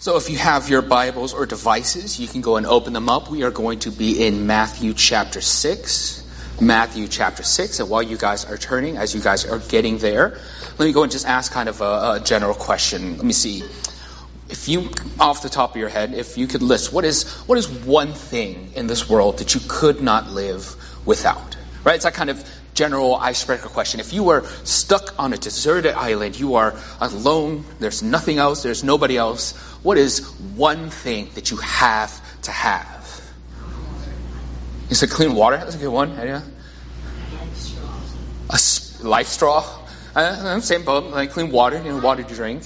So if you have your Bibles or devices, you can go and open them up. We are going to be in Matthew chapter 6. Matthew chapter 6. And while you guys are turning, as you guys are getting there, let me go and just ask kind of a general question. Let me see. If you, off the top of your head, if you could list, what is one thing in this world that you could not live without? Right? It's that kind of general icebreaker question. If you were stuck on a deserted island, you are alone, there's nothing else, there's nobody else, what is one thing that you have to have? You said clean water? That's a good one. Yeah. A life straw? Same boat, like clean water, water to drink.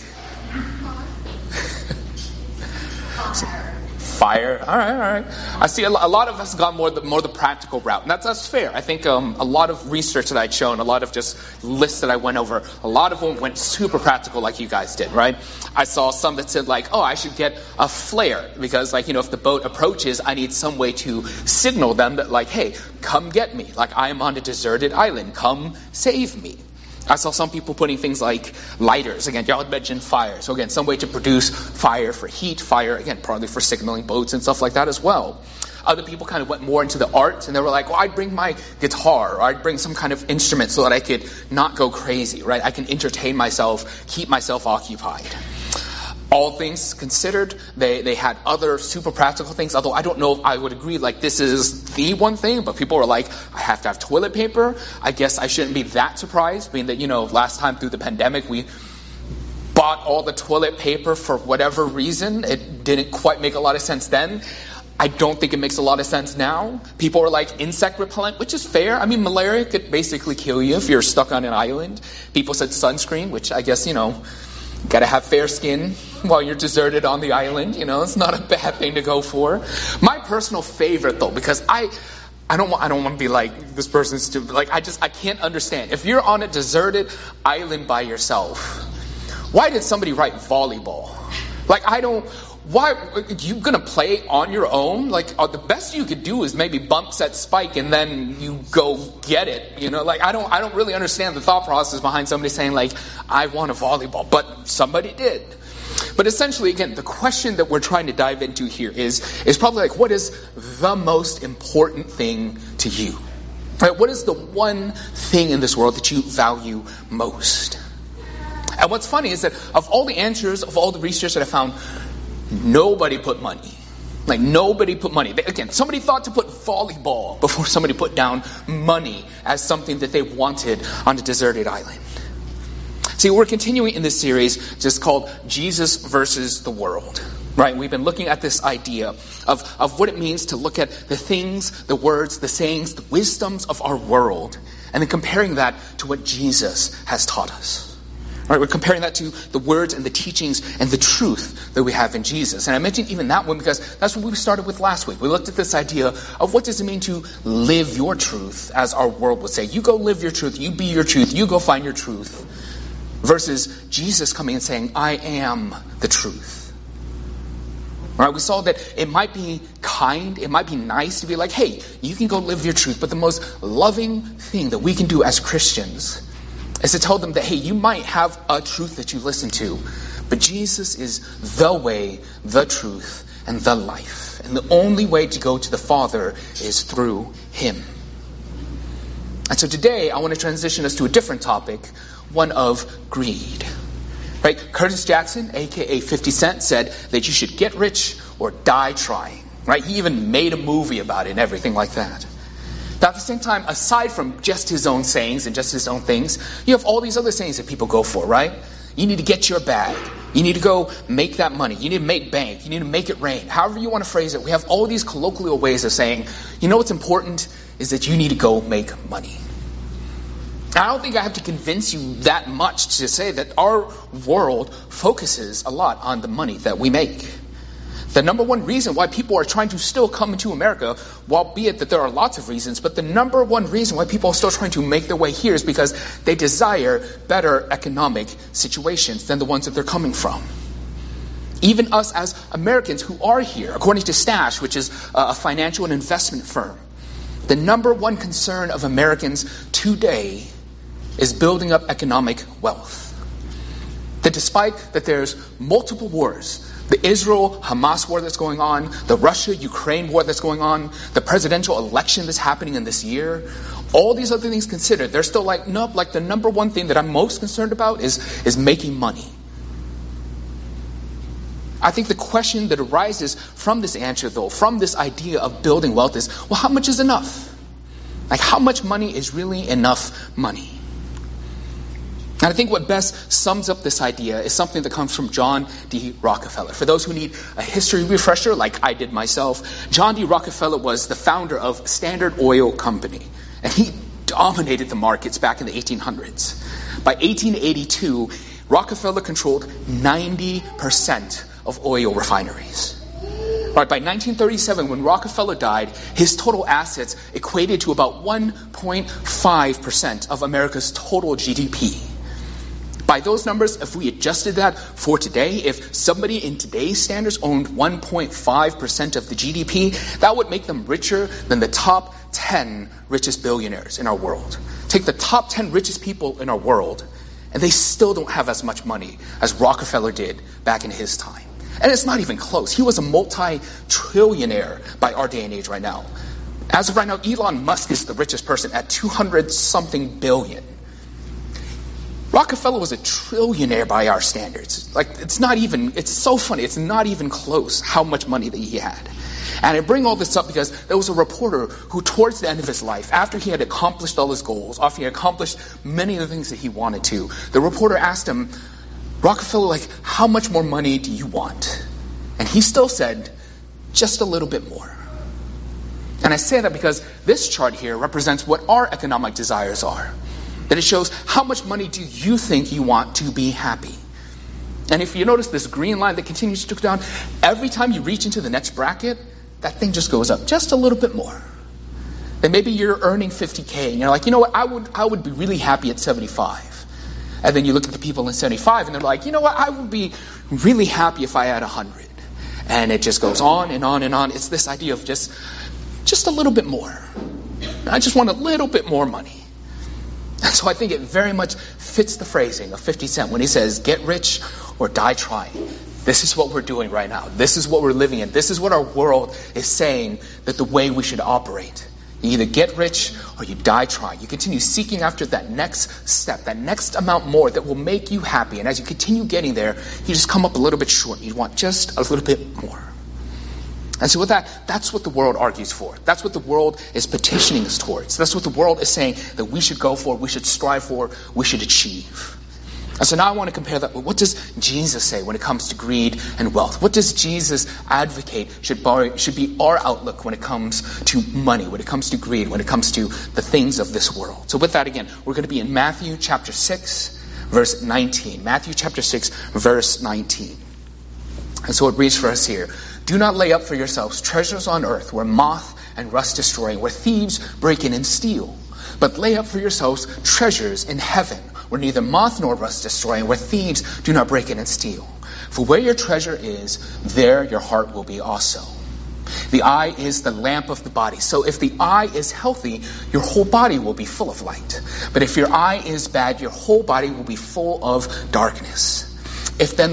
Fire. All right. I see a lot of us got more the practical route, and that's fair. I think a lot of research that I'd shown, a lot of just lists that I went over, a lot of them went super practical like you guys did, right? I saw some that said like, I should get a flare because if the boat approaches, I need some way to signal them that like, hey, come get me. Like I am on a deserted island. Come save me. I saw some people putting things like lighters. Again, y'all had mentioned fire. So again, some way to produce fire for heat, fire, again, partly for signaling boats and stuff like that as well. Other people kind of went more into the art, and they were like, I'd bring my guitar, or I'd bring some kind of instrument so that I could not go crazy, right? I can entertain myself, keep myself occupied. All things considered, they had other super practical things, although I don't know if I would agree, like this is the one thing, but people were like, I have to have toilet paper. I guess I shouldn't be that surprised, being that, last time through the pandemic, we bought all the toilet paper for whatever reason. It didn't quite make a lot of sense then. I don't think it makes a lot of sense now. People are like insect repellent, which is fair. I mean, malaria could basically kill you if you're stuck on an island. People said sunscreen, which I guess, got to have fair skin while you're deserted on the island. It's not a bad thing to go for. My personal favorite, though, because I don't want to be like, this person's stupid. Like, I can't understand. If you're on a deserted island by yourself, why did somebody write volleyball? Like, why are you going to play on your own? Like, the best you could do is maybe bump set spike and then you go get it. Like, I don't really understand the thought process behind somebody saying, like, I want a volleyball. But somebody did. But essentially, again, the question that we're trying to dive into here is probably like, what is the most important thing to you? Right? What is the one thing in this world that you value most? And what's funny is that of all the answers, of all the research that I found, nobody put money. Like, nobody put money. Again, somebody thought to put volleyball before somebody put down money as something that they wanted on a deserted island. See, we're continuing in this series just called Jesus versus the world. Right? We've been looking at this idea of what it means to look at the things, the words, the sayings, the wisdoms of our world, and then comparing that to what Jesus has taught us. Right, we're comparing that to the words and the teachings and the truth that we have in Jesus. And I mentioned even that one because that's what we started with last week. We looked at this idea of what does it mean to live your truth, as our world would say. You go live your truth, you be your truth, you go find your truth. Versus Jesus coming and saying, I am the truth. Right, we saw that it might be kind, it might be nice to be like, hey, you can go live your truth. But the most loving thing that we can do as Christians is to tell them that, hey, you might have a truth that you listen to, but Jesus is the way, the truth, and the life. And the only way to go to the Father is through Him. And so today, I want to transition us to a different topic, one of greed. Right? Curtis Jackson, a.k.a. 50 Cent, said that you should get rich or die trying. Right? He even made a movie about it and everything like that. But at the same time, aside from just his own sayings and just his own things, you have all these other sayings that people go for, right? You need to get your bag. You need to go make that money. You need to make bank. You need to make it rain. However you want to phrase it, we have all these colloquial ways of saying, what's important is that you need to go make money. I don't think I have to convince you that much to say that our world focuses a lot on the money that we make. The number one reason why people are trying to still come into America, albeit that there are lots of reasons, but the number one reason why people are still trying to make their way here is because they desire better economic situations than the ones that they're coming from. Even us as Americans who are here, according to Stash, which is a financial and investment firm, the number one concern of Americans today is building up economic wealth. That despite that there's multiple wars, The Israel-Hamas war that's going on, the Russia-Ukraine war that's going on, the presidential election that's happening in this year, all these other things considered, they're still like, nope, like the number one thing that I'm most concerned about is making money. I think the question that arises from this answer, though, from this idea of building wealth is, well, how much is enough? Like, how much money is really enough money? And I think what best sums up this idea is something that comes from John D. Rockefeller. For those who need a history refresher, like I did myself, John D. Rockefeller was the founder of Standard Oil Company. And he dominated the markets back in the 1800s. By 1882, Rockefeller controlled 90% of oil refineries. By 1937, when Rockefeller died, his total assets equated to about 1.5% of America's total GDP. By those numbers, if we adjusted that for today, if somebody in today's standards owned 1.5% of the GDP, that would make them richer than the top 10 richest billionaires in our world. Take the top 10 richest people in our world, and they still don't have as much money as Rockefeller did back in his time. And it's not even close. He was a multi-trillionaire by our day and age right now. As of right now, Elon Musk is the richest person at 200-something billion. Rockefeller was a trillionaire by our standards. It's so funny, it's not even close how much money that he had. And I bring all this up because there was a reporter who, towards the end of his life, after he had accomplished all his goals, after he had accomplished many of the things that he wanted to, the reporter asked him, Rockefeller, how much more money do you want? And he still said, just a little bit more. And I say that because this chart here represents what our economic desires are. That it shows how much money do you think you want to be happy. And if you notice this green line that continues to go down, every time you reach into the next bracket, that thing just goes up just a little bit more. Then maybe you're earning 50K and you're like, you know what, I would be really happy at 75. And then you look at the people in 75 and they're like, you know what, I would be really happy if I had 100. And it just goes on and on and on. It's this idea of just a little bit more. I just want a little bit more money. And so I think it very much fits the phrasing of 50 Cent when he says, get rich or die trying. This is what we're doing right now. This is what we're living in. This is what our world is saying that the way we should operate. You either get rich or you die trying. You continue seeking after that next step, that next amount more that will make you happy. And as you continue getting there, you just come up a little bit short. You want just a little bit more. And so with that's what the world argues for. That's what the world is petitioning us towards. That's what the world is saying that we should go for, we should strive for, we should achieve. And so now I want to compare that with what does Jesus say when it comes to greed and wealth? What does Jesus advocate should be our outlook when it comes to money, when it comes to greed, when it comes to the things of this world? So with that, again, we're going to be in Matthew chapter 6, verse 19. Matthew chapter 6, verse 19. And so it reads for us here, do not lay up for yourselves treasures on earth where moth and rust destroy, where thieves break in and steal. But lay up for yourselves treasures in heaven where neither moth nor rust destroy, and where thieves do not break in and steal. For where your treasure is, there your heart will be also. The eye is the lamp of the body. So if the eye is healthy, your whole body will be full of light. But if your eye is bad, your whole body will be full of darkness. If the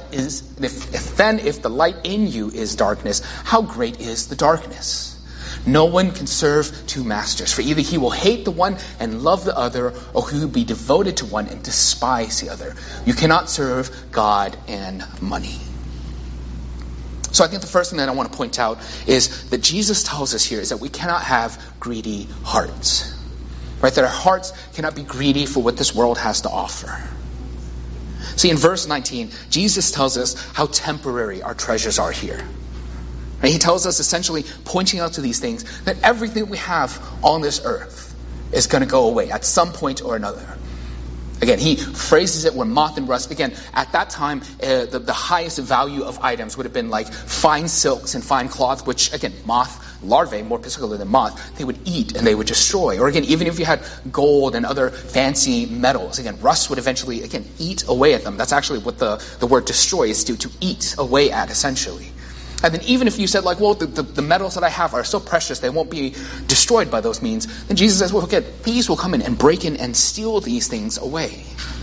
light in you is darkness, how great is the darkness? No one can serve two masters, for either he will hate the one and love the other, or he will be devoted to one and despise the other. You cannot serve God and money. So I think the first thing that I want to point out is that Jesus tells us here is that we cannot have greedy hearts. Right? That our hearts cannot be greedy for what this world has to offer. See, in verse 19, Jesus tells us how temporary our treasures are here. Right? He tells us essentially, pointing out to these things, that everything we have on this earth is going to go away at some point or another. Again, he phrases it where moth and rust. Again, at that time, the highest value of items would have been like fine silks and fine cloth, which, again, moth larvae, more particularly than moth, they would eat and they would destroy. Or again, even if you had gold and other fancy metals, again, rust would eventually, again, eat away at them. That's actually what the word destroy is to eat away at, essentially. And then even if you said, like, well, the metals that I have are so precious, they won't be destroyed by those means, then Jesus says, well, okay, thieves will come in and break in and steal these things away.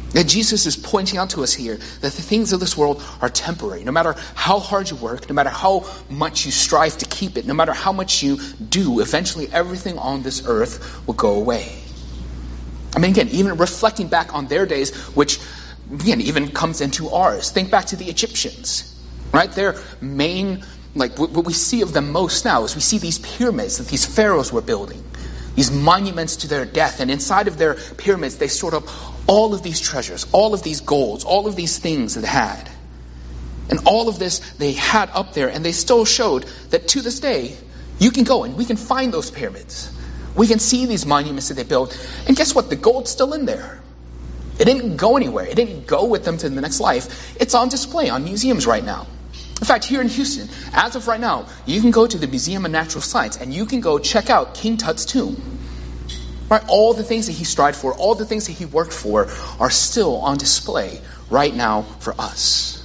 That Jesus is pointing out to us here that the things of this world are temporary. No matter how hard you work, no matter how much you strive to keep it, no matter how much you do, eventually everything on this earth will go away. I mean, again, even reflecting back on their days, which, again, even comes into ours. Think back to the Egyptians, right? Their main, what we see of them most now is we see these pyramids that these pharaohs were building. These monuments to their death. And inside of their pyramids, they stored up all of these treasures, all of these golds, all of these things that they had. And all of this they had up there, and they still showed that to this day, you can go and we can find those pyramids. We can see these monuments that they built. And guess what? The gold's still in there. It didn't go anywhere. It didn't go with them to the next life. It's on display on museums right now. In fact, here in Houston, as of right now, you can go to the Museum of Natural Science and you can go check out King Tut's tomb. Right? All the things that he strived for, all the things that he worked for are still on display right now for us.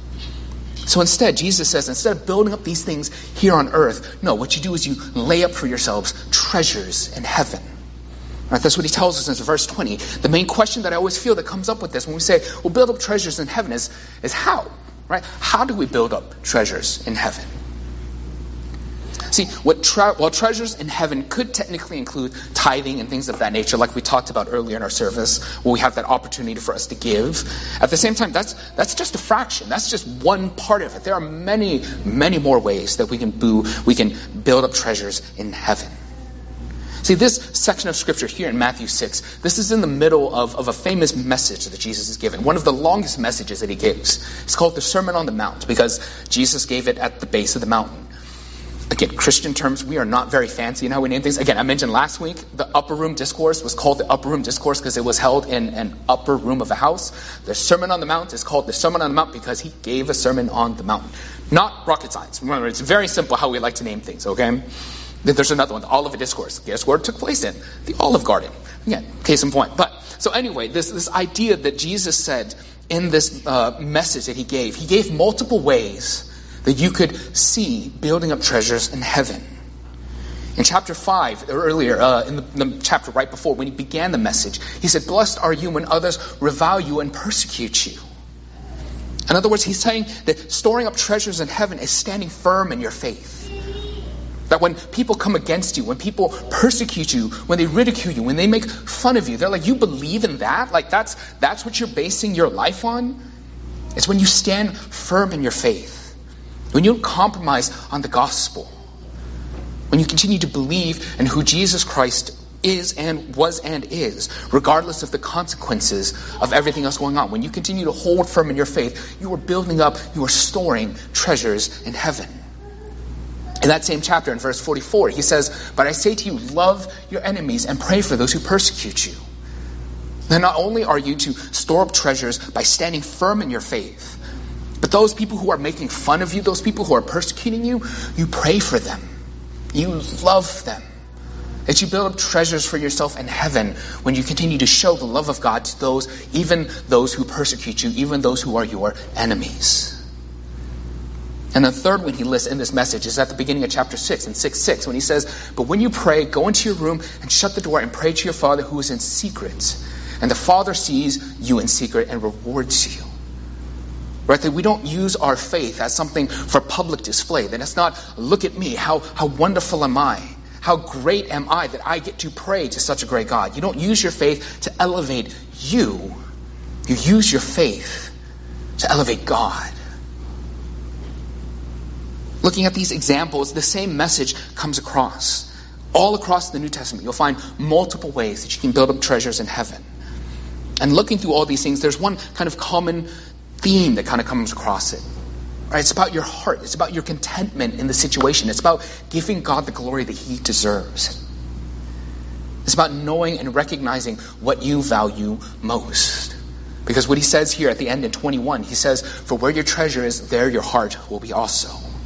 So instead, Jesus says, instead of building up these things here on earth, no, what you do is you lay up for yourselves treasures in heaven. Right? That's what he tells us in verse 20. The main question that I always feel that comes up with this when we say, we'll build up treasures in heaven is how? Right? How do we build up treasures in heaven? See, while treasures in heaven could technically include tithing and things of that nature, like we talked about earlier in our service, where we have that opportunity for us to give. At the same time, that's just a fraction. That's just one part of it. There are many, many more ways that we can build up treasures in heaven. See, this section of Scripture here in Matthew 6, this is in the middle of a famous message that Jesus has given. One of the longest messages that he gives. It's called the Sermon on the Mount because Jesus gave it at the base of the mountain. Again, Christian terms, we are not very fancy in how we name things. Again, I mentioned last week, the upper room discourse was called the upper room discourse because it was held in an upper room of a house. The Sermon on the Mount is called the Sermon on the Mount because he gave a sermon on the mountain. Not rocket science. Remember, it's very simple how we like to name things, okay? Then there's another one, the Olivet Discourse. Guess where it took place in? The Olive Garden. Again, case in point. But so anyway, this idea that Jesus said in this message that he gave multiple ways that you could see building up treasures in heaven. In chapter 5, or earlier, in the chapter right before, when he began the message, he said, "Blessed are you when others revile you and persecute you." In other words, he's saying that storing up treasures in heaven is standing firm in your faith. That when people come against you, when people persecute you, when they ridicule you, when they make fun of you, they're like, you believe in that? Like that's what you're basing your life on? It's when you stand firm in your faith. When you don't compromise on the gospel. When you continue to believe in who Jesus Christ is and was and is, regardless of the consequences of everything else going on. When you continue to hold firm in your faith, you are building up, you are storing treasures in heaven. In that same chapter, in verse 44, he says, "But I say to you, love your enemies and pray for those who persecute you." Then not only are you to store up treasures by standing firm in your faith, but those people who are making fun of you, those people who are persecuting you, you pray for them. You love them. That you build up treasures for yourself in heaven when you continue to show the love of God to those, even those who persecute you, even those who are your enemies. And the third one he lists in this message is at the beginning of chapter 6, in 6:6, when he says, "But when you pray, go into your room and shut the door and pray to your Father who is in secret. And the Father sees you in secret and rewards you." Right? That we don't use our faith as something for public display. That it's not, look at me, how wonderful am I? How great am I that I get to pray to such a great God? You don't use your faith to elevate you. You use your faith to elevate God. Looking at these examples, the same message comes across. All across the New Testament, you'll find multiple ways that you can build up treasures in heaven. And looking through all these things, there's one kind of common theme that kind of comes across it. Right? It's about your heart. It's about your contentment in the situation. It's about giving God the glory that He deserves. It's about knowing and recognizing what you value most. Because what He says here at the end in 21, He says, "For where your treasure is, there your heart will be also."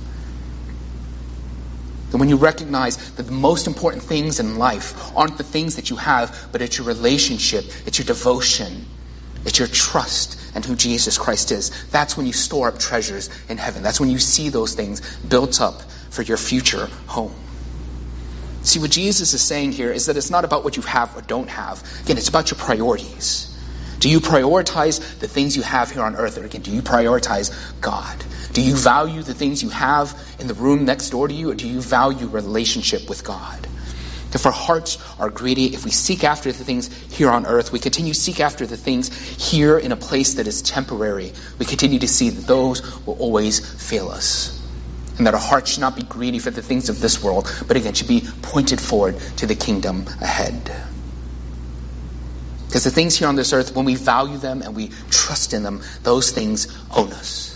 And when you recognize that the most important things in life aren't the things that you have, but it's your relationship, it's your devotion, it's your trust in who Jesus Christ is. That's when you store up treasures in heaven. That's when you see those things built up for your future home. See, what Jesus is saying here is that it's not about what you have or don't have. Again, it's about your priorities. Do you prioritize the things you have here on earth? Or again, do you prioritize God? Do you value the things you have in the room next door to you? Or do you value relationship with God? If our hearts are greedy, if we seek after the things here on earth, we continue to seek after the things here in a place that is temporary, we continue to see that those will always fail us. And that our hearts should not be greedy for the things of this world, but again, should be pointed forward to the kingdom ahead. Because the things here on this earth, when we value them and we trust in them, those things own us.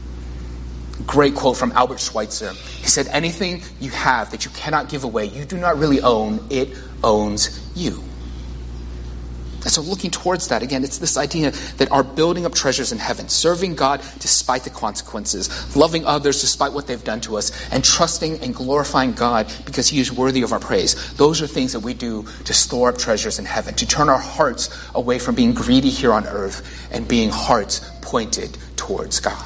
Great quote from Albert Schweitzer. He said, anything you have that you cannot give away, you do not really own, it owns you. And so looking towards that, again, it's this idea that our building up treasures in heaven, serving God despite the consequences, loving others despite what they've done to us, and trusting and glorifying God because he is worthy of our praise. Those are things that we do to store up treasures in heaven, to turn our hearts away from being greedy here on earth and being hearts pointed towards God.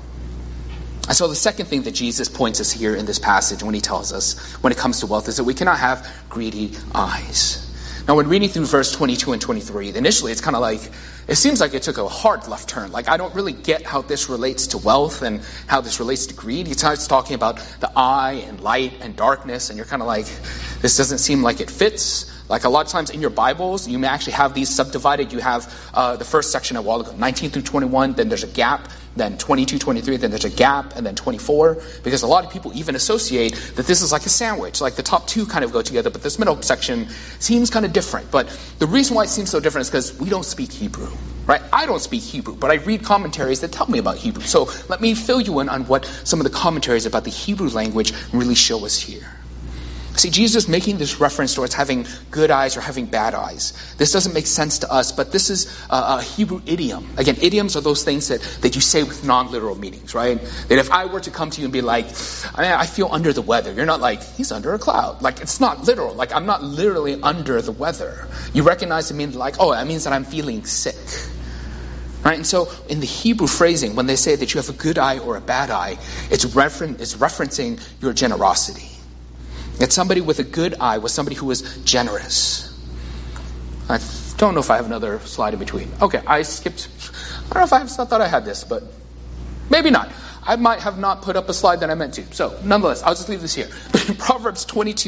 And so the second thing that Jesus points us here in this passage when he tells us when it comes to wealth is that we cannot have greedy eyes. Now, when reading through verse 22 and 23, initially it's kind of like, it seems like it took a hard left turn. Like, I don't really get how this relates to wealth and how this relates to greed. He starts talking about the eye and light and darkness, and you're kind of like, this doesn't seem like it fits. Like, a lot of times in your Bibles, you may actually have these subdivided. You have the first section a while ago, 19 through 21, then there's a gap, then 22, 23, then there's a gap, and then 24. Because a lot of people even associate that this is like a sandwich. Like, the top two kind of go together, but this middle section seems kind of different. But the reason why it seems so different is because we don't speak Hebrew, right? I don't speak Hebrew, but I read commentaries that tell me about Hebrew. So let me fill you in on what some of the commentaries about the Hebrew language really show us here. See, Jesus making this reference towards having good eyes or having bad eyes. This doesn't make sense to us, but this is a Hebrew idiom. Again, idioms are those things that you say with non-literal meanings, right? That if I were to come to you and be like, I feel under the weather, you're not like, he's under a cloud. Like, it's not literal. Like, I'm not literally under the weather. You recognize it means like, oh, that means that I'm feeling sick. Right? And so in the Hebrew phrasing, when they say that you have a good eye or a bad eye, it's referencing your generosity. That somebody with a good eye was somebody who was generous. I don't know if I have another slide in between. Okay, I skipped. I don't know if I thought I had this, but maybe not. I might have not put up a slide that I meant to. So, nonetheless, I'll just leave this here. But in Proverbs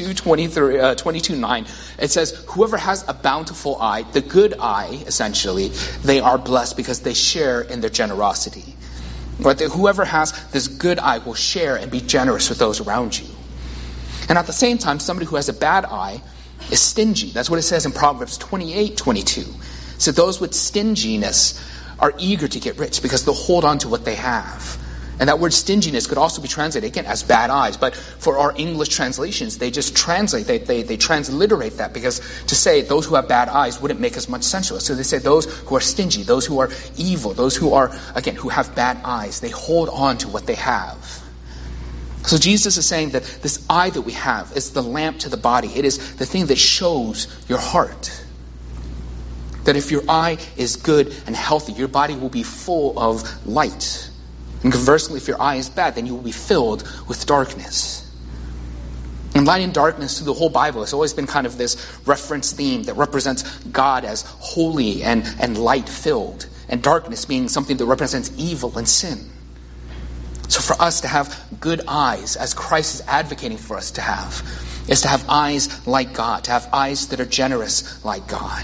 22:9, it says, whoever has a bountiful eye, the good eye, essentially, they are blessed because they share in their generosity. Right? That whoever has this good eye will share and be generous with those around you. And at the same time, somebody who has a bad eye is stingy. That's what it says in Proverbs 28:22. So those with stinginess are eager to get rich because they'll hold on to what they have. And that word stinginess could also be translated, again, as bad eyes. But for our English translations, they just translate, they transliterate that because to say those who have bad eyes wouldn't make as much sense to us. So they say those who are stingy, those who are evil, those who are, again, who have bad eyes, they hold on to what they have. So Jesus is saying that this eye that we have is the lamp to the body. It is the thing that shows your heart. That if your eye is good and healthy, your body will be full of light. And conversely, if your eye is bad, then you will be filled with darkness. And light and darkness through the whole Bible has always been kind of this reference theme that represents God as holy and light-filled, and darkness being something that represents evil and sin. So for us to have good eyes, as Christ is advocating for us to have, is to have eyes like God, to have eyes that are generous like God.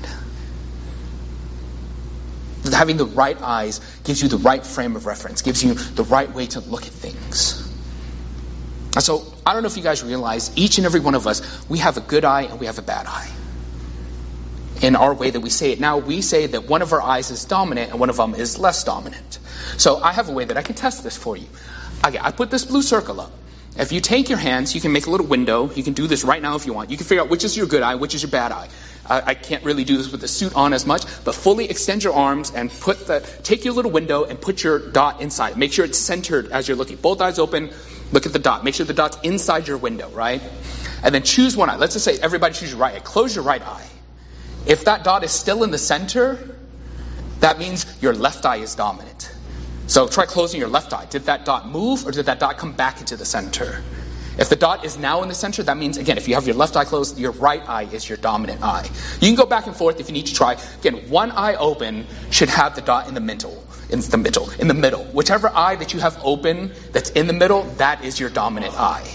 Having the right eyes gives you the right frame of reference, gives you the right way to look at things. And so, I don't know if you guys realize, each and every one of us, we have a good eye and we have a bad eye. In our way that we say it now, we say that one of our eyes is dominant and one of them is less dominant. So I have a way that I can test this for you. Okay, I put this blue circle up. If you take your hands, you can make a little window. You can do this right now if you want. You can figure out which is your good eye, which is your bad eye. I can't really do this with the suit on as much, but fully extend your arms and take your little window and put your dot inside. Make sure it's centered as you're looking. Both eyes open, look at the dot. Make sure the dot's inside your window, right? And then choose one eye. Let's just say everybody choose your right eye. Close your right eye. If that dot is still in the center, that means your left eye is dominant. So try closing your left eye. Did that dot move or did that dot come back into the center? If the dot is now in the center, that means, again, if you have your left eye closed, your right eye is your dominant eye. You can go back and forth if you need to try. Again, one eye open should have the dot in the middle. In the middle. Whichever eye that you have open that's in the middle, that is your dominant eye.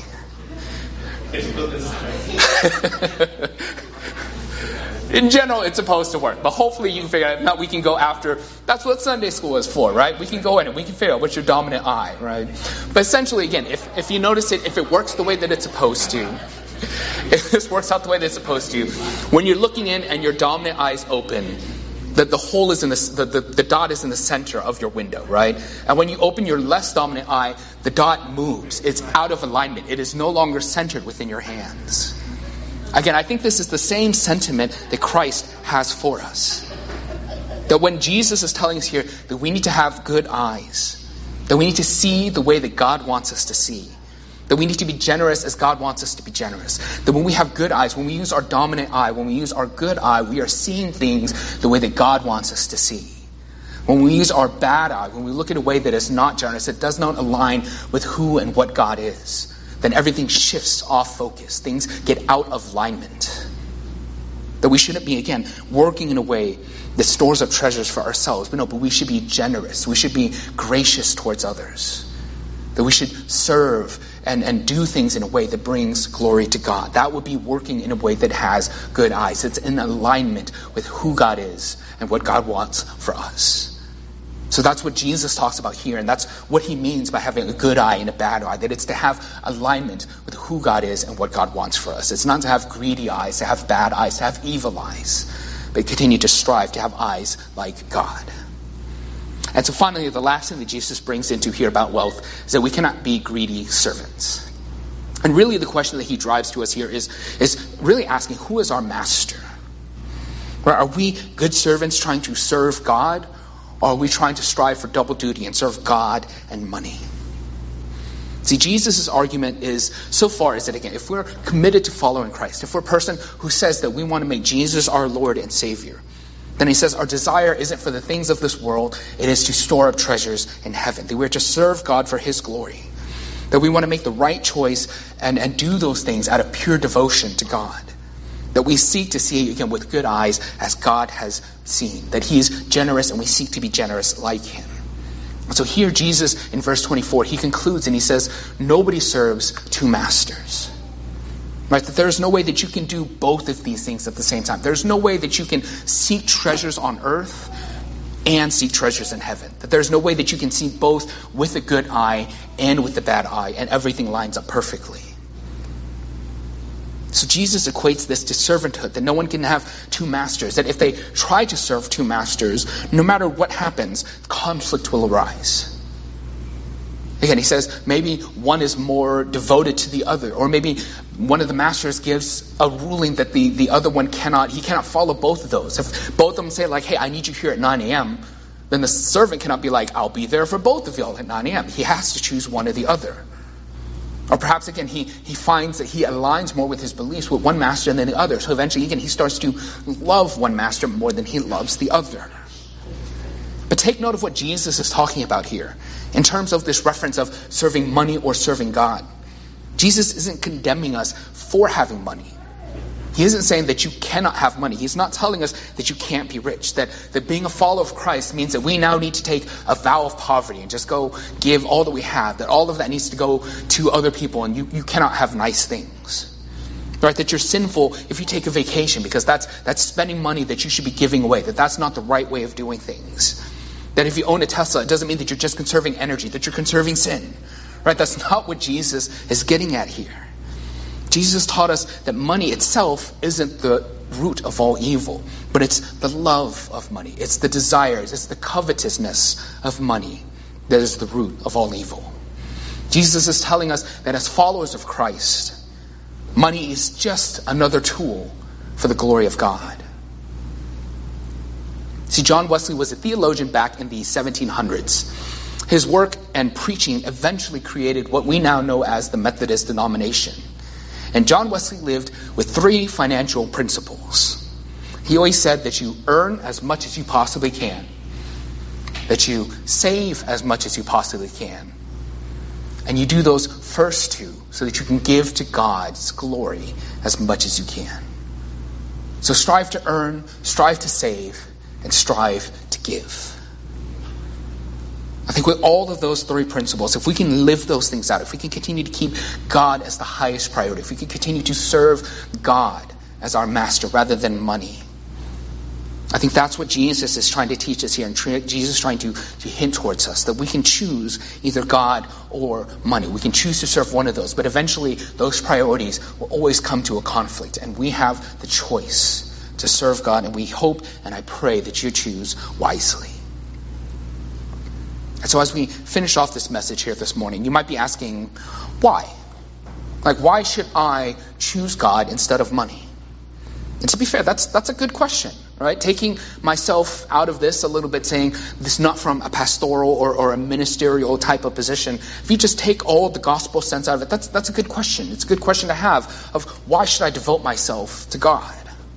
In general, it's supposed to work. But hopefully you can figure out, if not, we can go after, that's what Sunday school is for, right? We can go in and we can figure out what's your dominant eye, right? But essentially, again, if you notice it, if it works the way that it's supposed to, if this works out the way that it's supposed to, when you're looking in and your dominant eye is open, the hole is in the dot is in the center of your window, right? And when you open your less dominant eye, the dot moves. It's out of alignment. It is no longer centered within your hands. Again, I think this is the same sentiment that Christ has for us. That when Jesus is telling us here that we need to have good eyes, that we need to see the way that God wants us to see, that we need to be generous as God wants us to be generous, that when we have good eyes, when we use our dominant eye, when we use our good eye, we are seeing things the way that God wants us to see. When we use our bad eye, when we look at a way that is not generous, it does not align with who and what God is, then everything shifts off focus. Things get out of alignment. That we shouldn't be, again, working in a way that stores up treasures for ourselves. But we should be generous. We should be gracious towards others. That we should serve and do things in a way that brings glory to God. That would be working in a way that has good eyes. It's in alignment with who God is and what God wants for us. So that's what Jesus talks about here, and that's what he means by having a good eye and a bad eye, that it's to have alignment with who God is and what God wants for us. It's not to have greedy eyes, to have bad eyes, to have evil eyes, but continue to strive to have eyes like God. And so finally, the last thing that Jesus brings into here about wealth is that we cannot be greedy servants. And really the question that he drives to us here is really asking, who is our master? Are we good servants trying to serve God? Or are we trying to strive for double duty and serve God and money? See, Jesus' argument is, so far, is that, again, if we're committed to following Christ, if we're a person who says that we want to make Jesus our Lord and Savior, then he says our desire isn't for the things of this world, it is to store up treasures in heaven. That we're to serve God for his glory. That we want to make the right choice and do those things out of pure devotion to God. That we seek to see, again, with good eyes as God has seen. That he is generous and we seek to be generous like him. And so here Jesus, in verse 24, he concludes and he says, nobody serves two masters. Right? That there's no way that you can do both of these things at the same time. There's no way that you can seek treasures on earth and seek treasures in heaven. That there's no way that you can see both with a good eye and with the bad eye and everything lines up perfectly. So Jesus equates this to servanthood, that no one can have two masters, that if they try to serve two masters, no matter what happens, conflict will arise. Again, he says maybe one is more devoted to the other, or maybe one of the masters gives a ruling that the other one cannot follow both of those. If both of them say like, hey, I need you here at 9 a.m., then the servant cannot be like, I'll be there for both of y'all at 9 a.m. He has to choose one or the other. Or perhaps, again, he finds that he aligns more with his beliefs with one master than the other. So eventually, again, he starts to love one master more than he loves the other. But take note of what Jesus is talking about here in terms of this reference of serving money or serving God. Jesus isn't condemning us for having money. He isn't saying that you cannot have money. He's not telling us that you can't be rich. That being a follower of Christ means that we now need to take a vow of poverty and just go give all that we have. That all of that needs to go to other people and you cannot have nice things. Right? That you're sinful if you take a vacation because that's spending money that you should be giving away. That's not the right way of doing things. That if you own a Tesla, it doesn't mean that you're just conserving energy, that you're conserving sin. Right? That's not what Jesus is getting at here. Jesus taught us that money itself isn't the root of all evil, but it's the love of money. It's the desires, it's the covetousness of money that is the root of all evil. Jesus is telling us that as followers of Christ, money is just another tool for the glory of God. See, John Wesley was a theologian back in the 1700s. His work and preaching eventually created what we now know as the Methodist denomination. And John Wesley lived with 3 financial principles. He always said that you earn as much as you possibly can, that you save as much as you possibly can, And you do those first two so that you can give to God's glory as much as you can. So strive to earn, strive to save, and strive to give. I think with all of those three principles, if we can live those things out, if we can continue to keep God as the highest priority, if we can continue to serve God as our master rather than money, I think that's what Jesus is trying to teach us here, and Jesus is trying to hint towards us, that we can choose either God or money. We can choose to serve one of those, but eventually those priorities will always come to a conflict, and we have the choice to serve God, and we hope and I pray that you choose wisely. And so as we finish off this message here this morning, you might be asking, why? Like, why should I choose God instead of money? And to be fair, that's a good question, right? Taking myself out of this a little bit, saying this not from a pastoral or a ministerial type of position. If you just take all the gospel sense out of it, that's a good question. It's a good question to have of why should I devote myself to God?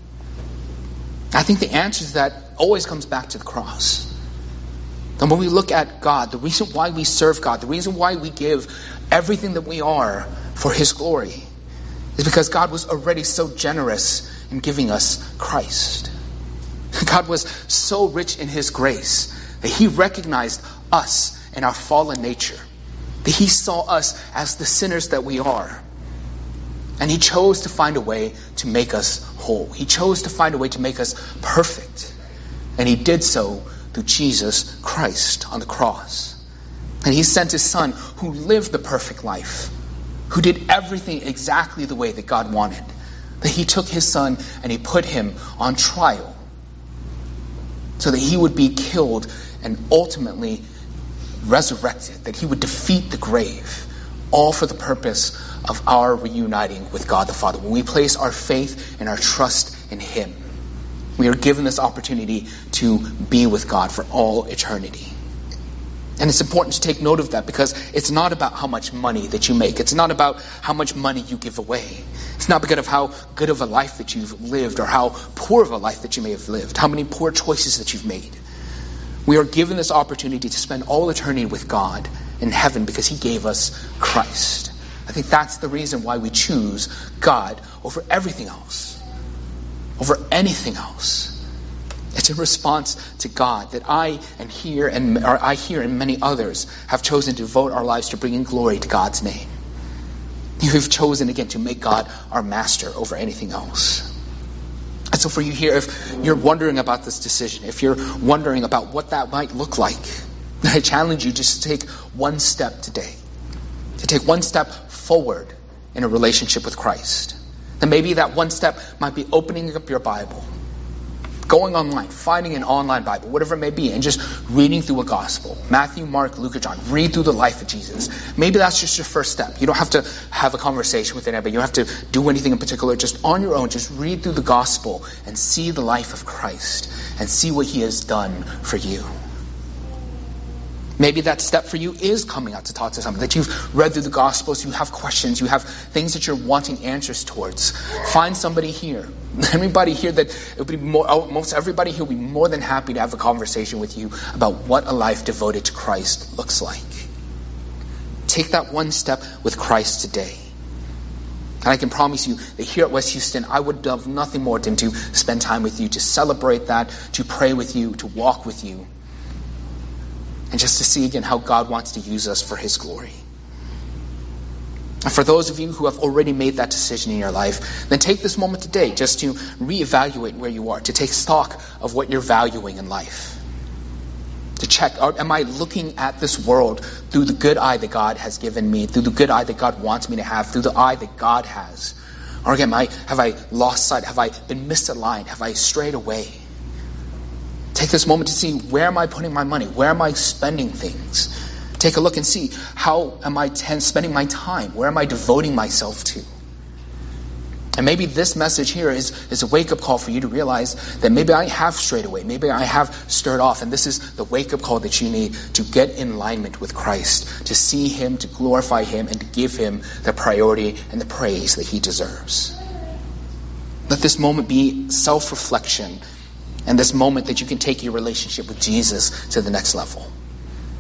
I think the answer to that always comes back to the cross. And when we look at God, the reason why we serve God, the reason why we give everything that we are for His glory is because God was already so generous in giving us Christ. God was so rich in His grace that He recognized us and our fallen nature, that He saw us as the sinners that we are. And He chose to find a way to make us whole. He chose to find a way to make us perfect. And He did so through Jesus Christ on the cross. And He sent His Son, who lived the perfect life, who did everything exactly the way that God wanted. That He took His Son and He put Him on trial so that He would be killed and ultimately resurrected, that He would defeat the grave, all for the purpose of our reuniting with God the Father. When we place our faith and our trust in Him, we are given this opportunity to be with God for all eternity. And it's important to take note of that, because it's not about how much money that you make. It's not about how much money you give away. It's not because of how good of a life that you've lived or how poor of a life that you may have lived, how many poor choices that you've made. We are given this opportunity to spend all eternity with God in heaven because He gave us Christ. I think that's the reason why we choose God over everything else, over anything else. It's a response to God that I here and many others have chosen to devote our lives to bringing glory to God's name. You have chosen again to make God our master over anything else. And so for you here, if you're wondering about this decision, if you're wondering about what that might look like, I challenge you just to take one step today. To take one step forward in a relationship with Christ. And maybe that one step might be opening up your Bible, going online, finding an online Bible, whatever it may be, and just reading through a gospel. Matthew, Mark, Luke, or John. Read through the life of Jesus. Maybe that's just your first step. You don't have to have a conversation with anybody. You don't have to do anything in particular. Just on your own, just read through the gospel and see the life of Christ and see what He has done for you. Maybe that step for you is coming out to talk to somebody, that you've read through the Gospels, you have questions, you have things that you're wanting answers towards. Find somebody here. Everybody here almost everybody here will be more than happy to have a conversation with you about what a life devoted to Christ looks like. Take that one step with Christ today. And I can promise you that here at West Houston, I would love nothing more than to spend time with you, to celebrate that, to pray with you, to walk with you. And just to see again how God wants to use us for His glory. And for those of you who have already made that decision in your life, then take this moment today just to reevaluate where you are, to take stock of what you're valuing in life. To check, am I looking at this world through the good eye that God has given me, through the good eye that God wants me to have, through the eye that God has? Or again, have I lost sight? Have I been misaligned? Have I strayed away? Take this moment to see, where am I putting my money? Where am I spending things? Take a look and see, how am I spending my time? Where am I devoting myself to? And maybe this message here is a wake-up call for you to realize that maybe I have strayed away. Maybe I have stirred off. And this is the wake-up call that you need to get in alignment with Christ, to see Him, to glorify Him, and to give Him the priority and the praise that He deserves. Let this moment be self-reflection, and this moment that you can take your relationship with Jesus to the next level.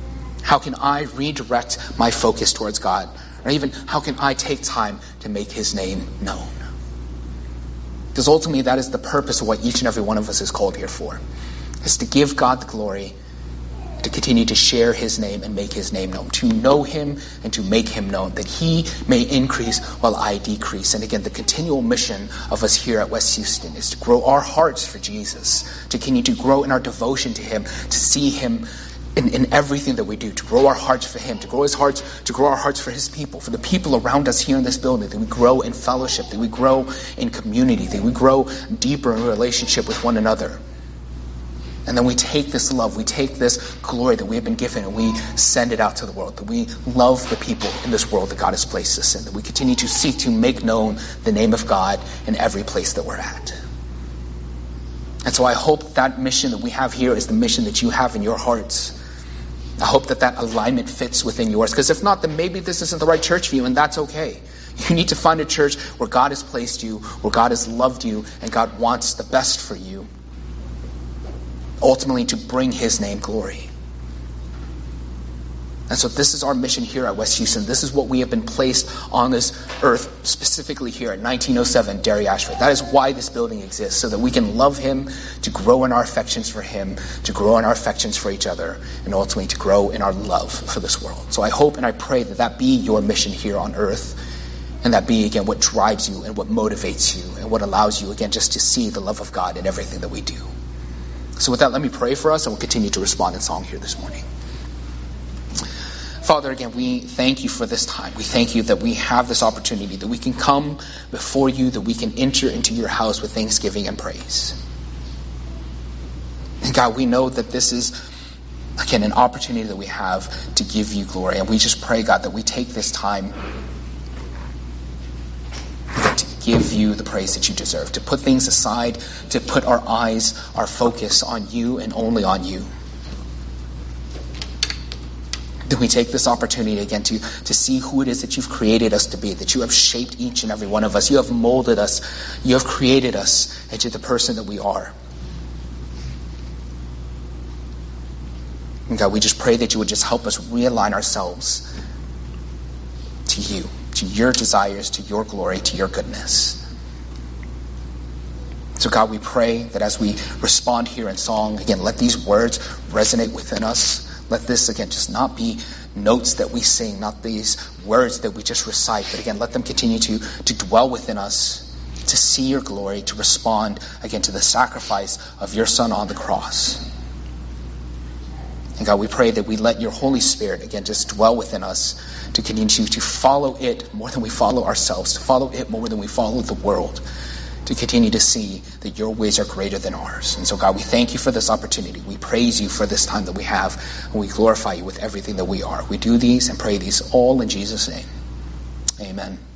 How can I redirect my focus towards God? Or even, how can I take time to make his name known? Because ultimately that is the purpose of what each and every one of us is called here for. Is to give God the glory, to continue to share his name and make his name known, to know him and to make him known, that he may increase while I decrease. And again, the continual mission of us here at West Houston is to grow our hearts for Jesus, to continue to grow in our devotion to him, to see him in everything that we do, to grow our hearts for him, to grow our hearts for his people, for the people around us here in this building, that we grow in fellowship, that we grow in community, that we grow deeper in relationship with one another. And then we take this love, we take this glory that we have been given, and we send it out to the world, that we love the people in this world that God has placed us in, that we continue to seek to make known the name of God in every place that we're at. And so I hope that mission that we have here is the mission that you have in your hearts. I hope that alignment fits within yours, because if not, then maybe this isn't the right church for you, and that's okay. You need to find a church where God has placed you, where God has loved you, and God wants the best for you. Ultimately, to bring his name glory. And so this is our mission here at West Houston. This is what we have been placed on this earth, specifically here at 1907 Derry Ashford. That is why this building exists, so that we can love him, to grow in our affections for him, to grow in our affections for each other, and ultimately to grow in our love for this world. So I hope and I pray that be your mission here on earth, and that be, again, what drives you and what motivates you and what allows you, again, just to see the love of God in everything that we do. So with that, let me pray for us, and we'll continue to respond in song here this morning. Father, again, we thank you for this time. We thank you that we have this opportunity, that we can come before you, that we can enter into your house with thanksgiving and praise. And God, we know that this is, again, an opportunity that we have to give you glory. And we just pray, God, that we take this time to give you the praise that you deserve, to put things aside, to put our eyes, our focus on you and only on you. That we take this opportunity again to see who it is that you've created us to be, that you have shaped each and every one of us. You have molded us. You have created us into the person that we are. And God, we just pray that you would just help us realign ourselves to you, to your desires, to your glory, to your goodness. So God, we pray that as we respond here in song, again, let these words resonate within us. Let this, again, just not be notes that we sing, not these words that we just recite, but again, let them continue to dwell within us, to see your glory, to respond, again, to the sacrifice of your Son on the cross. And God, we pray that we let your Holy Spirit, again, just dwell within us, to continue to follow it more than we follow ourselves, to follow it more than we follow the world, to continue to see that your ways are greater than ours. And so, God, we thank you for this opportunity. We praise you for this time that we have, and we glorify you with everything that we are. We do these and pray these all in Jesus' name. Amen.